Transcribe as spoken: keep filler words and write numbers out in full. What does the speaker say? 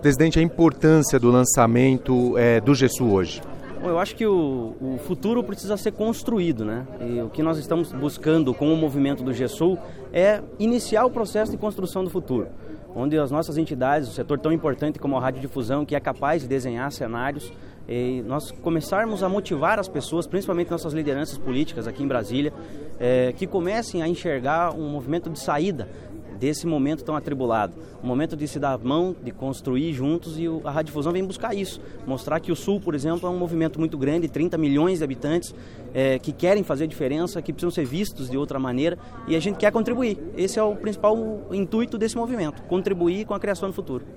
Presidente, a importância do lançamento é, do GESUL hoje? Bom, eu acho que o, o futuro precisa ser construído, né? E o que nós estamos buscando com o movimento do GESUL é iniciar o processo de construção do futuro, onde as nossas entidades, o setor tão importante como a radiodifusão, que é capaz de desenhar cenários, e nós começarmos a motivar as pessoas, principalmente nossas lideranças políticas aqui em Brasília, é, que comecem a enxergar um movimento de saída desse momento tão atribulado, um momento de se dar a mão, de construir juntos, e a radiodifusão vem buscar isso, mostrar que o Sul, por exemplo, é um movimento muito grande, trinta milhões de habitantes é, que querem fazer diferença, que precisam ser vistos de outra maneira, e a gente quer contribuir. Esse é o principal intuito desse movimento, contribuir com a criação do futuro.